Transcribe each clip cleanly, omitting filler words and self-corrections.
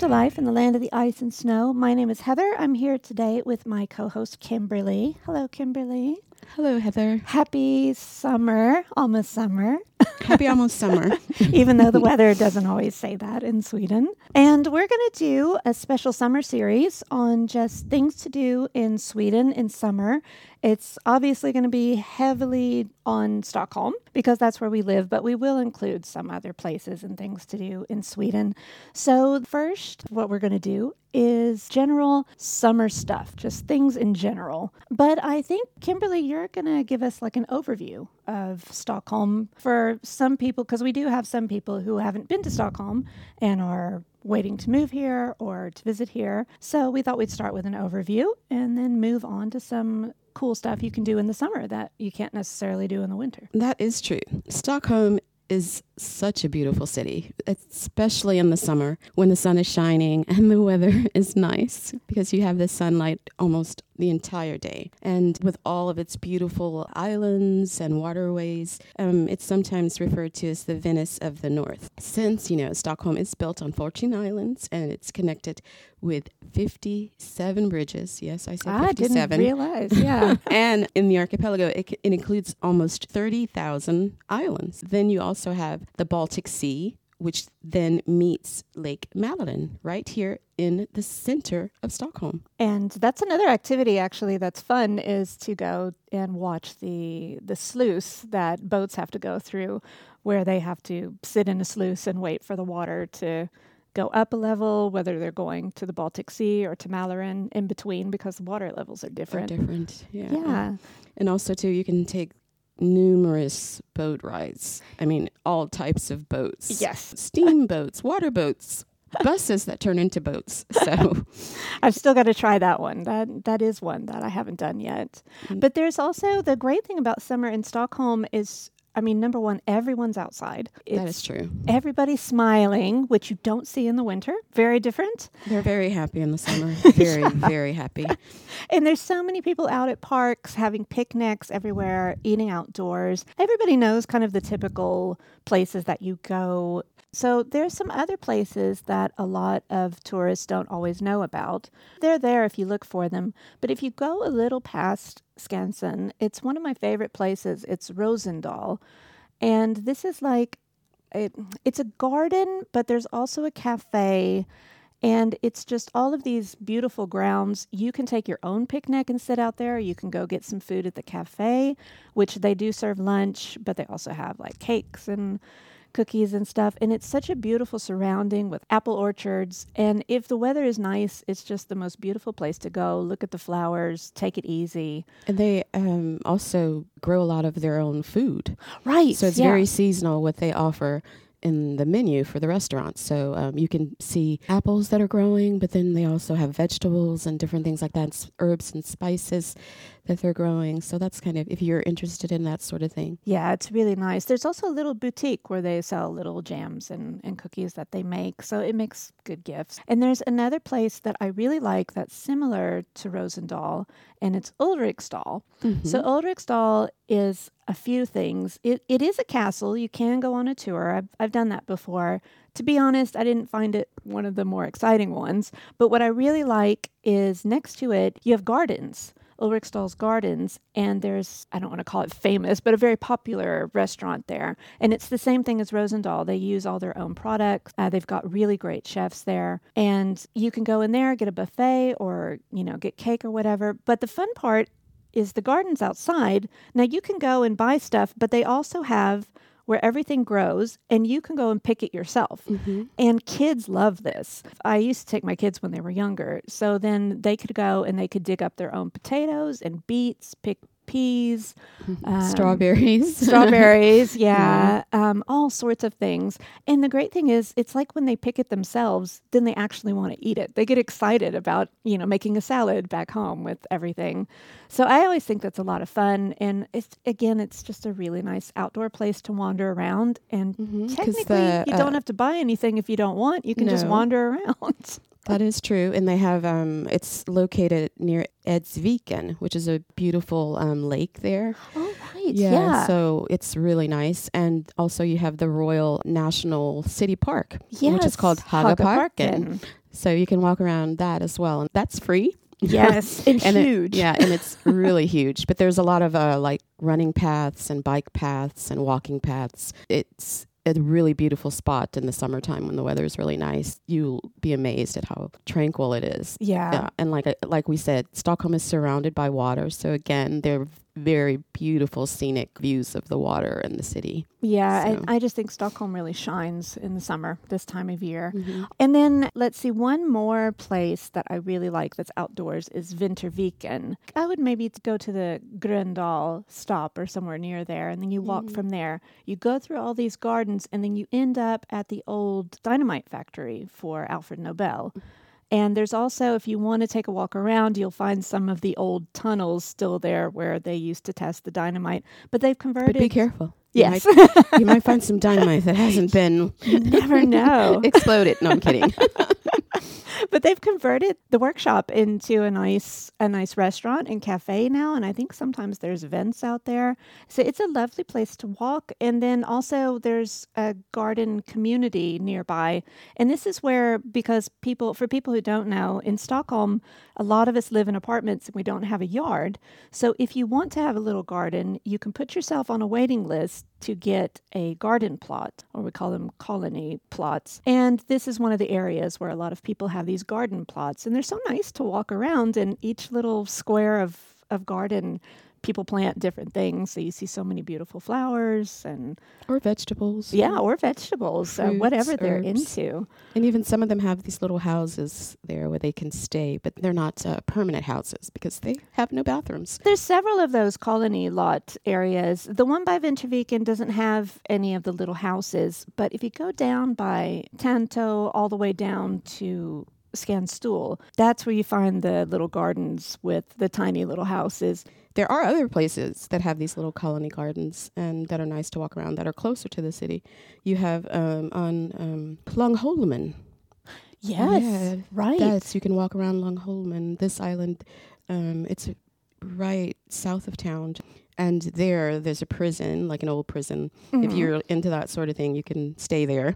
life in the land of the ice and snow. My name is Heather. I'm here today with my co-host Kimberly. Hello, Kimberly. Hello, Heather. Happy summer, almost summer. Happy almost summer. Even though the weather doesn't always say that in Sweden. And we're going to do a special summer series on just things to do in Sweden in summer. It's obviously going to be heavily on Stockholm because that's where we live, but we will include some other places and things to do in Sweden. So first, what we're going to do is general summer stuff, just things in general. But I think, Kimberly, you're going to give us like an overview of Stockholm for some people, because we do have some people who haven't been to Stockholm and are waiting to move here or to visit here. So we thought we'd start with an overview and then move on to some cool stuff you can do in the summer that you can't necessarily do in the winter. That is true. Stockholm is such a beautiful city, especially in the summer when the sun is shining and the weather is nice because you have the sunlight almost the entire day. And with all of its beautiful islands and waterways, it's sometimes referred to as the Venice of the North. Since, Stockholm is built on 14 islands and it's connected with 57 bridges. Yes, I said 57. I didn't realize, yeah. And in the archipelago, it includes almost 30,000 islands. Then you also have the Baltic Sea, which then meets Lake Mälaren right here in the center of Stockholm. And that's another activity, actually, that's fun, is to go and watch the sluice that boats have to go through, where they have to sit in a sluice and wait for the water to go up a level, whether they're going to the Baltic Sea or to Mälaren in between, because the water levels are different. Yeah. And also, too, you can take numerous boat rides. I mean, all types of boats. Yes. Steamboats, water boats, buses that turn into boats. So I've still got to try that one. That is one that I haven't done yet. Mm-hmm. But there's also the great thing about summer in Stockholm is, number one, everyone's outside. That is true. Everybody's smiling, which you don't see in the winter. Very different. They're very happy in the summer. Very, very happy. And there's so many people out at parks, having picnics everywhere, eating outdoors. Everybody knows kind of the typical places that you go. So there's some other places that a lot of tourists don't always know about. They're there if you look for them. But if you go a little past Skansen, it's one of my favorite places. It's Rosendal. And this is it's a garden, but there's also a cafe. And it's just all of these beautiful grounds. You can take your own picnic and sit out there. You can go get some food at the cafe, which they do serve lunch, but they also have like cakes and cookies and stuff. And it's such a beautiful surrounding with apple orchards. And if the weather is nice, it's just the most beautiful place to go. Look at the flowers, take it easy. And they also grow a lot of their own food. Right. So it's very seasonal what they offer in the menu for the restaurant. So you can see apples that are growing, but then they also have vegetables and different things like that, herbs and spices that they're growing. So that's kind of, if you're interested in that sort of thing. Yeah, it's really nice. There's also a little boutique where they sell little jams and cookies that they make. So it makes good gifts. And there's another place that I really like that's similar to Rosendal, and it's Ulriksdal. Mm-hmm. So Ulriksdal is a few things. It is a castle. You can go on a tour. I've done that before. To be honest, I didn't find it one of the more exciting ones. But what I really like is next to it, you have gardens. Ulriksdal's Gardens, and there's, I don't want to call it famous, but a very popular restaurant there. And it's the same thing as Rosendal. They use all their own products. They've got really great chefs there. And you can go in there, get a buffet or, get cake or whatever. But the fun part is the gardens outside. Now, you can go and buy stuff, but they also have where everything grows, and you can go and pick it yourself. Mm-hmm. And kids love this. I used to take my kids when they were younger, so then they could go and they could dig up their own potatoes and beets, pick peas, strawberries, yeah, all sorts of things. And the great thing is, it's like when they pick it themselves, then they actually want to eat it. They get excited about, making a salad back home with everything. So I always think that's a lot of fun. And it's just a really nice outdoor place to wander around. And technically, you don't have to buy anything if you don't want. You can just wander around. That is true. And they have, it's located near Edsviken, which is a beautiful lake there. Oh, right. Yeah. So it's really nice. And also you have the Royal National City Park, which is called Hagaparken. So you can walk around that as well. And that's free. Yes, and huge. And it's really huge. But there's a lot of like running paths and bike paths and walking paths. It's a really beautiful spot in the summertime when the weather is really nice. You'll be amazed at how tranquil it is. Yeah. And like we said, Stockholm is surrounded by water. So again, they're very beautiful scenic views of the water and the city. Yeah, So. I just think Stockholm really shines in the summer, this time of year. Mm-hmm. And then let's see, one more place that I really like that's outdoors is Vinterviken. I would maybe go to the Gröndal stop or somewhere near there, and then you walk from there. You go through all these gardens, and then you end up at the old dynamite factory for Alfred Nobel. And there's also, if you want to take a walk around, you'll find some of the old tunnels still there where they used to test the dynamite. But they've converted... But be careful. Yes. You might find some dynamite that hasn't been... You never know. exploded. No, I'm kidding. But they've converted the workshop into a nice restaurant and cafe now, and I think sometimes there's events out there. So it's a lovely place to walk. And then also there's a garden community nearby. And this is where, for people who don't know, in Stockholm, a lot of us live in apartments and we don't have a yard. So if you want to have a little garden, you can put yourself on a waiting list to get a garden plot, or we call them colony plots. And this is one of the areas where a lot of people have these garden plots. And they're so nice to walk around, and each little square of garden, people plant different things. So you see so many beautiful flowers or vegetables. Yeah, or vegetables, fruits, whatever they're herbs. into. And even some of them have these little houses there where they can stay, but they're not permanent houses because they have no bathrooms. There's several of those colony lot areas. The one by Vinterviken doesn't have any of the little houses, but if you go down by Tanto all the way down to Skanstull, that's where you find the little gardens with the tiny little houses. There are other places that have these little colony gardens and that are nice to walk around that are closer to the city. You have on Långholmen. Yes, right. You can walk around Långholmen. This island, it's right south of town. And there's a prison, like an old prison. Mm-hmm. If you're into that sort of thing, you can stay there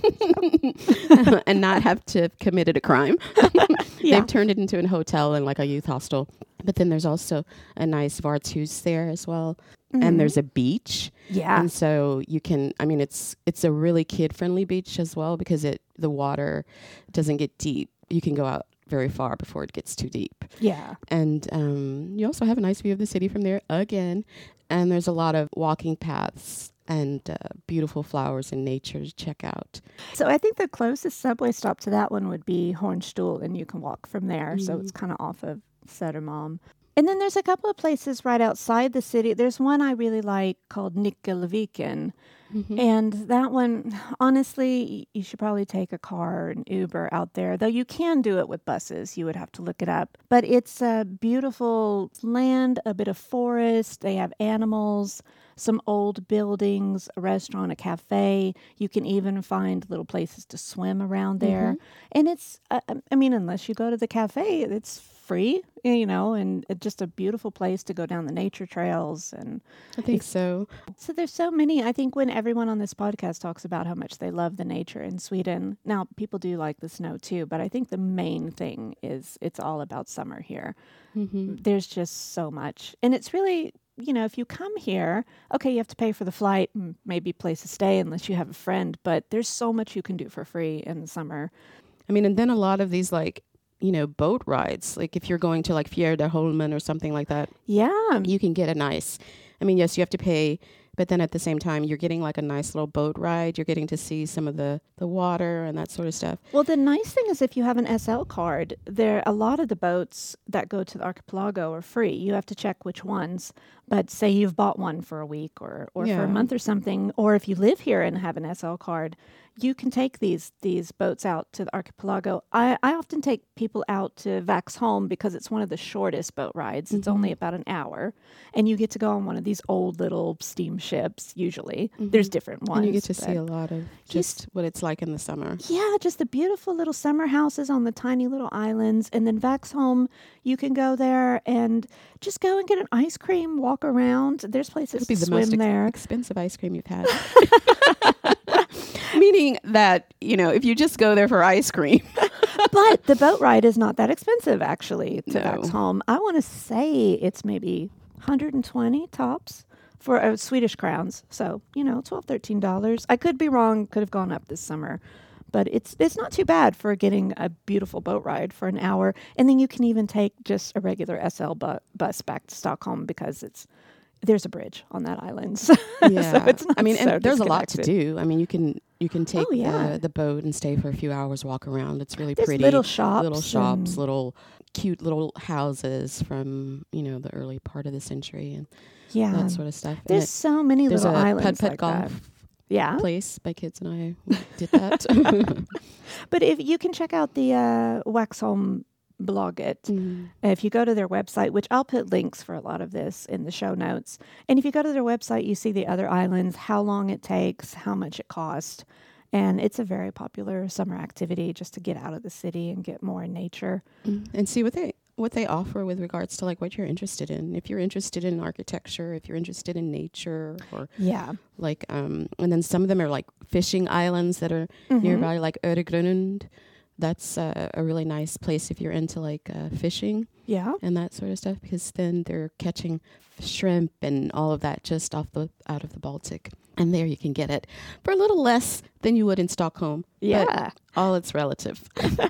and not have to have committed a crime. Yeah. They've turned it into a hotel and like a youth hostel. But then there's also a nice Varthus there as well. Mm-hmm. And there's a beach. Yeah. And so you can, it's a really kid-friendly beach as well because the water doesn't get deep. You can go out very far before it gets too deep. Yeah. And you also have a nice view of the city from there again. And there's a lot of walking paths and beautiful flowers and nature to check out. So I think the closest subway stop to that one would be Hornstull, and you can walk from there. So it's kind of off of Södermalm. And then there's a couple of places right outside the city. There's one I really like called Nikkelviken. Mm-hmm. And that one, honestly, you should probably take a car or an Uber out there, though you can do it with buses. You would have to look it up. But it's a beautiful land, a bit of forest. They have animals, some old buildings, a restaurant, a cafe. You can even find little places to swim around there. Mm-hmm. And it's, unless you go to the cafe, it's free, and it's just a beautiful place to go down the nature trails. And I think so. So there's so many. I think when everyone on this podcast talks about how much they love the nature in Sweden, now people do like the snow too, but I think the main thing is it's all about summer here. Mm-hmm. There's just so much. And it's really, if you come here, okay, you have to pay for the flight and maybe place to stay unless you have a friend, but there's so much you can do for free in the summer. And then a lot of these boat rides, like if you're going to like Fjärdeholmen or something like that. Yeah. You can get a nice, yes, you have to pay, but then at the same time, you're getting like a nice little boat ride. You're getting to see some of the water and that sort of stuff. Well, the nice thing is if you have an SL card, a lot of the boats that go to the archipelago are free. You have to check which ones. But say you've bought one for a week or for a month or something, or if you live here and have an SL card, you can take these boats out to the archipelago. I often take people out to Vaxholm because it's one of the shortest boat rides. It's only about an hour. And you get to go on one of these old little steamships, usually. Mm-hmm. There's different ones. And you get to see a lot of just what it's like in the summer. Yeah, just the beautiful little summer houses on the tiny little islands. And then Vaxholm, you can go there and just go and get an ice cream, walk around. There's places to swim there. Expensive ice cream you've had. Meaning that, if you just go there for ice cream. But the boat ride is not that expensive, actually, to No. Vaxholm. I want to say it's maybe 120 tops for Swedish crowns. So, $12, $13. I could be wrong. Could have gone up this summer. But it's not too bad for getting a beautiful boat ride for an hour. And then you can even take just a regular SL bus back to Stockholm because there's a bridge on that island. So Yeah. it's not and there's a lot to disconnected. do. I mean, you can take yeah. the boat and stay for a few hours, walk around. It's really There's pretty. little shops. Little cute little houses from, the early part of the century and Yeah. that sort of stuff. And There's so many there's little a islands putt-putt like golf that. Yeah. place. My kids and I did that. But if you can check out the Waxholm Bloggit, if you go to their website, which I'll put links for a lot of this in the show notes, and if you go to their website, you see the other islands, how long it takes, how much it costs, and it's a very popular summer activity just to get out of the city and get more in nature. And see what they offer with regards to like what you're interested in. If you're interested in architecture, if you're interested in nature, or Yeah. like and then some of them are like fishing islands that are nearby, like Öregrund. That's a really nice place if you're into like fishing Yeah. and that sort of stuff, because then they're catching shrimp and all of that just out of the Baltic, and there you can get it for a little less than you would in Stockholm. Yeah. But all it's relative.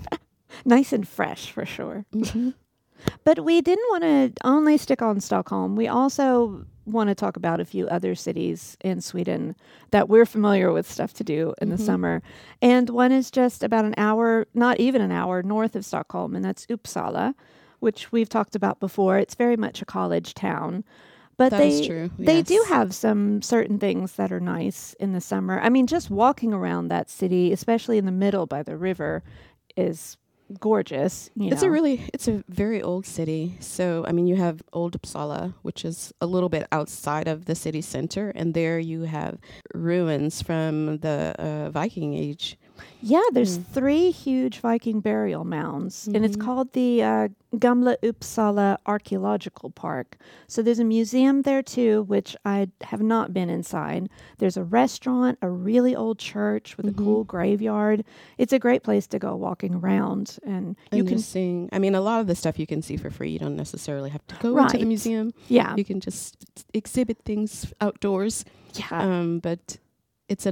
Nice and fresh for sure. Mm-hmm. But we didn't want to only stick on Stockholm. We also want to talk about a few other cities in Sweden that we're familiar with stuff to do in the summer. And one is just about an hour, not even an hour, north of Stockholm, and that's Uppsala, which we've talked about before. It's very much a college town. But That is true, they do yes. have some certain things that are nice in the summer. I mean, just walking around that city, especially in the middle by the river, is gorgeous. It's a very old city. So, I mean, you have Old Uppsala, which is a little bit outside of the city center. And there you have ruins from the Viking Age. Yeah, there's 3 huge Viking burial mounds, and it's called the Gamla Uppsala Archaeological Park. So there's a museum there too, which I have not been inside. There's a restaurant, a really old church with a cool graveyard. It's a great place to go walking around, and you can see. I mean, a lot of the stuff you can see for free. You don't necessarily have to go into the Right. museum. Yeah. You can just exhibit things outdoors. Yeah. But it's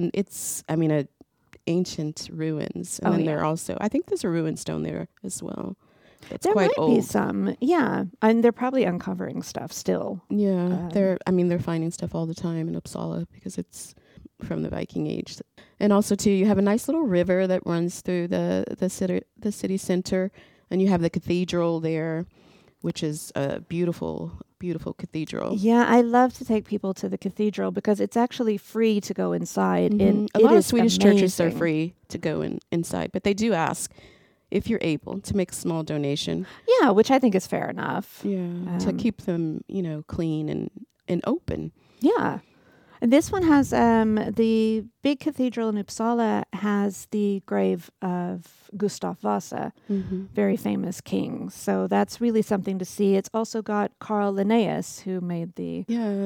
a ancient ruins, and Oh, then yeah. there are also, I think there's a ruin stone there as well. That's There quite might old. be some, yeah, and they're probably uncovering stuff still. Yeah, they're finding stuff all the time in Uppsala because it's from the Viking Age. And also too, you have a nice little river that runs through the city center, and you have the cathedral there, which is a beautiful cathedral. Yeah, I love to take people to the cathedral because it's actually free to go inside. And A lot it of is Swedish churches are amazing. free to go inside, but they do ask if you're able to make a small donation. Yeah, which I think is fair enough. Yeah, to keep them, clean and open. Yeah. And this one has the big cathedral in Uppsala has the grave of Gustav Vasa, very famous king. So that's really something to see. It's also got Carl Linnaeus, who made the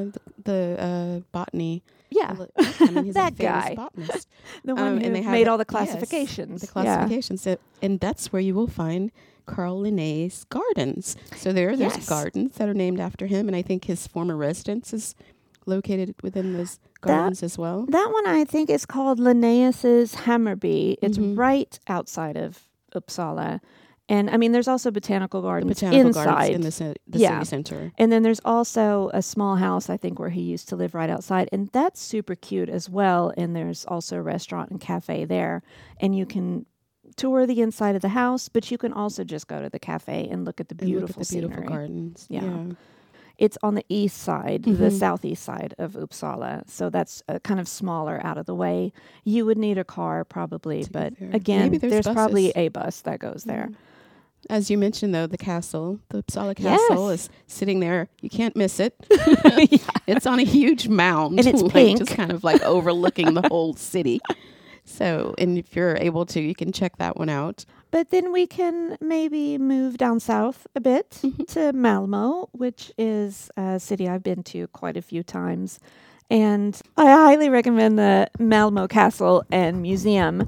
The botany. yeah I mean, he's That a famous guy. botanist. the one and who they have made the- all the yes, classifications. the classifications. And that's where you will find Carl Linnaeus Gardens. So there's Yes. gardens that are named after him, and I think his former residence is located within those gardens as well. That one I think is called Linnaeus's Hammarby. It's Mm-hmm. right outside of Uppsala. And I mean, there's also botanical gardens Botanical inside. gardens in the Yeah. city center. And then there's also a small house, I think, where he used to live right outside. And that's super cute as well. And there's also a restaurant and cafe there. And you can tour the inside of the house, but you can also just go to the cafe and look at the And look beautiful at the beautiful scenery. gardens. Yeah. It's on the east side, the Mhm. southeast side of Uppsala. So that's kind of smaller, out of the way. You would need a car probably, To get but there. again, Maybe there's probably buses. a bus that goes there. As you mentioned, though, the castle, the Uppsala Castle, Yes. is sitting there. You can't miss it. It's on a huge mound, And it's like, pink. just kind of like overlooking the whole city. So, and if you're able to, you can check that one out. But then we can maybe move down south a bit to Malmo, which is a city I've been to quite a few times. And I highly recommend the Malmo Castle and Museum.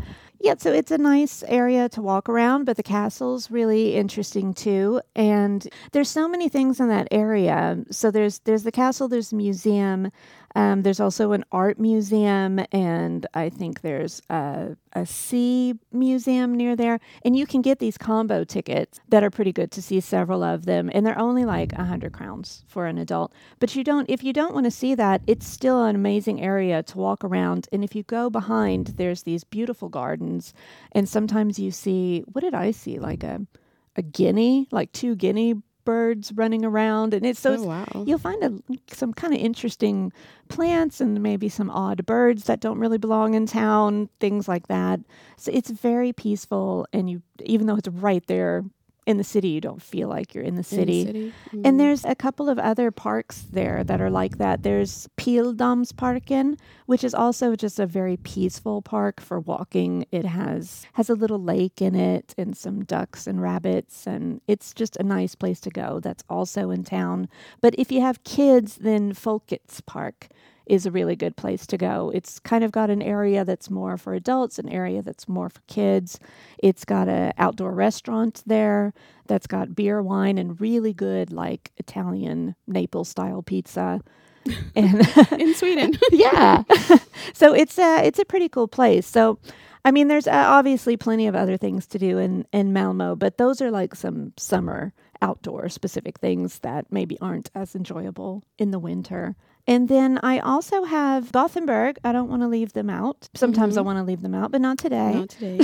Yeah, so it's a nice area to walk around, but the castle's really interesting too. And there's so many things in that area. So there's the castle, there's the museum, there's also an art museum, and I think there's a sea museum near there. And you can get these combo tickets that are pretty good to see several of them, and they're only like 100 crowns for an adult. But if you don't want to see that, it's still an amazing area to walk around. And if you go behind, there's these beautiful gardens, and sometimes you see, what did I see? Like a guinea, like 2 guinea birds running around, and Wow. you'll find some kind of interesting plants and maybe some odd birds that don't really belong in town, things like that. So it's very peaceful, and even though it's right there in the city, you don't feel like you're in the city. And there's a couple of other parks there that are like that. There's Pildamsparken, which is also just a very peaceful park for walking. It has a little lake in it and some ducks and rabbits, and it's just a nice place to go. That's also in town. But if you have kids, then Folkets Park is a really good place to go. It's kind of got an area that's more for adults, an area that's more for kids. It's got an outdoor restaurant there that's got beer, wine, and really good like Italian Naples style pizza. And In Sweden. yeah. So it's a pretty cool place. So I mean, there's obviously plenty of other things to do in Malmo, but those are like some summer outdoor specific things that maybe aren't as enjoyable in the winter. And then I also have Gothenburg. I don't want to leave them out. Sometimes I want to leave them out, but not today. Not today.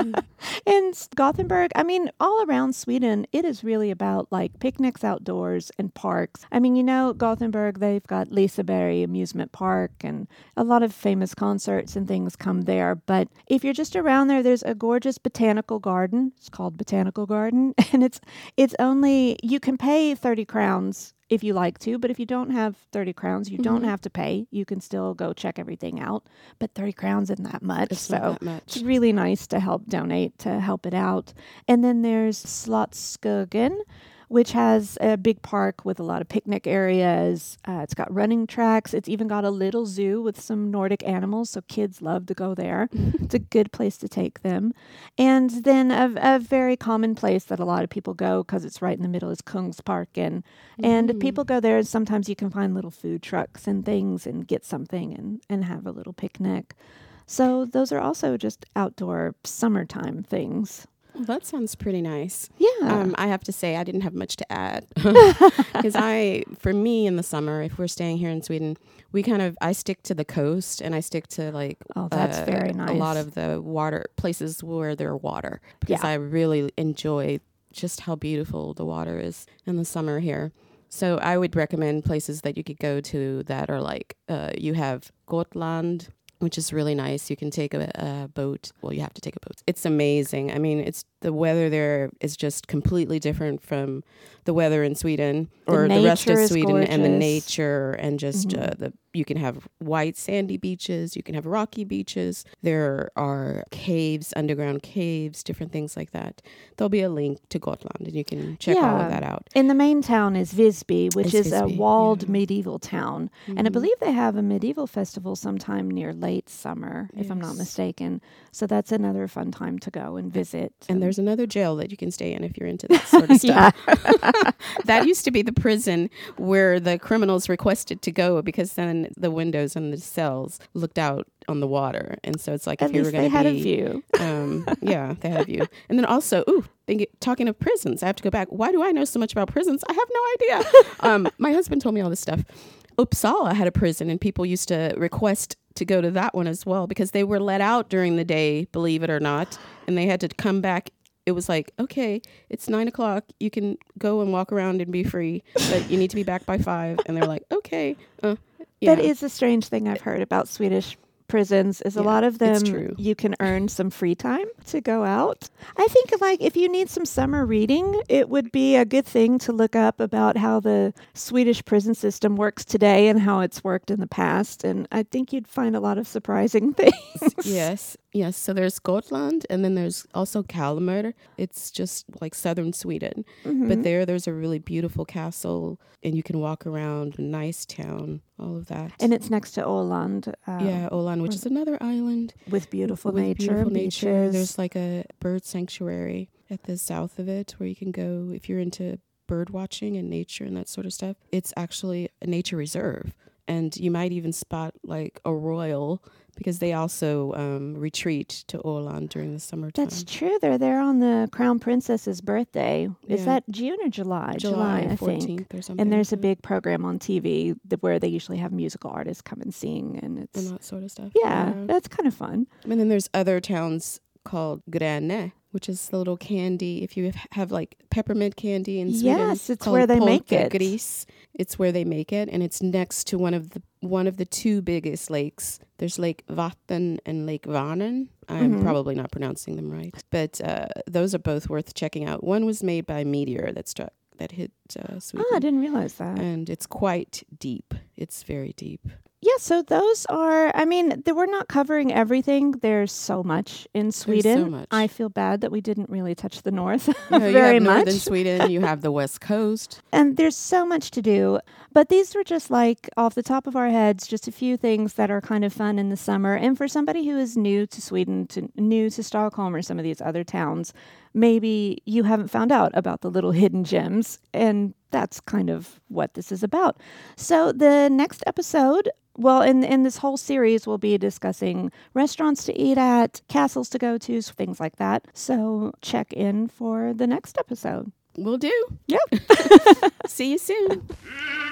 And Gothenburg, I mean, all around Sweden, it is really about like picnics outdoors and parks. I mean, Gothenburg, they've got Liseberg Amusement Park, and a lot of famous concerts and things come there. But if you're just around there, there's a gorgeous botanical garden. It's called Botanical Garden, and it's only, you can pay 30 crowns if you like to, but if you don't have 30 crowns, you don't have to pay. You can still go check everything out, but 30 crowns isn't that much. It's not that much. It's really nice to help donate, to help it out. And then there's Slottsskogen, which has a big park with a lot of picnic areas. It's got running tracks. It's even got a little zoo with some Nordic animals, so kids love to go there. It's a good place to take them. And then a very common place that a lot of people go because it's right in the middle is Kungsparken. And people go there, and sometimes you can find little food trucks and things and get something and have a little picnic. So those are also just outdoor summertime things. Well, that sounds pretty nice. Yeah. I have to say I didn't have much to add because for me in the summer, if we're staying here in Sweden, I stick to the coast, and I stick to like that's very nice. A lot of the water places where there are water, because I really enjoy just how beautiful the water is in the summer here. So I would recommend places that you could go to that are like you have Gotland, which is really nice. You can take a boat. Well, you have to take a boat. It's amazing. I mean, the weather there is just completely different from the weather in Sweden or the rest of Sweden, and the nature, and just you can have white sandy beaches. You can have rocky beaches. There are caves, underground caves, different things like that. There'll be a link to Gotland, and you can check all of that out. And the main town is Visby, which is a walled medieval town. And I believe they have a medieval festival sometime near late summer, if I'm not mistaken. So that's another fun time to go and visit. And there's another jail that you can stay in if you're into that sort of stuff. That used to be the prison where the criminals requested to go, because then the windows and the cells looked out on the water. And so it's like, if you were going to be... At least they had a view. Yeah, they had a view. And then also, talking of prisons, I have to go back. Why do I know so much about prisons? I have no idea. My husband told me all this stuff. Uppsala had a prison, and people used to request to go to that one as well, because they were let out during the day, believe it or not, and they had to come back. It was like, okay, it's 9:00. You can go and walk around and be free, but you need to be back by 5. And they're like, okay. Yeah. That is a strange thing I've heard about Swedish prisons, is a lot of them you can earn some free time to go out. I think like if you need some summer reading, it would be a good thing to look up about how the Swedish prison system works today and how it's worked in the past. And I think you'd find a lot of surprising things. Yes. Yes, so there's Gotland, and then there's also Kalmar. It's just like southern Sweden. But there's a really beautiful castle, and you can walk around, a nice town, all of that. And it's next to Åland. Yeah, Åland, which is another island. With beautiful with nature. Beautiful nature. Beaches. There's like a bird sanctuary at the south of it where you can go if you're into bird watching and nature and that sort of stuff. It's actually a nature reserve. And you might even spot like a royal because they also retreat to Åland during the summertime. That's true. They're there on the Crown Princess's birthday. Is that June or July? July I 14th think. Or something. And there's a big program on TV where they usually have musical artists come and sing. And that sort of stuff. Yeah, that's kind of fun. And then there's other towns called Gränne, which is the little candy. If you have like peppermint candy in Sweden, yes, it's where they make it. Gris. It's where they make it, and it's next to one of the two biggest lakes. There's Lake Vatten and Lake Vänern. I'm probably not pronouncing them right, but those are both worth checking out. One was made by a meteor that hit Sweden. Oh, I didn't realize that. And it's quite deep. It's very deep. Yeah, so those are, we're not covering everything. There's so much in Sweden. There's so much. I feel bad that we didn't really touch the north You very have much. northern Sweden, you have the west coast. And there's so much to do. But these were just like off the top of our heads, just a few things that are kind of fun in the summer. And for somebody who is new to Sweden, new to Stockholm or some of these other towns, maybe you haven't found out about the little hidden gems. And that's kind of what this is about. So the next episode, well, in this whole series, we'll be discussing restaurants to eat at, castles to go to, things like that. So check in for the next episode. Will do. Yep. See you soon.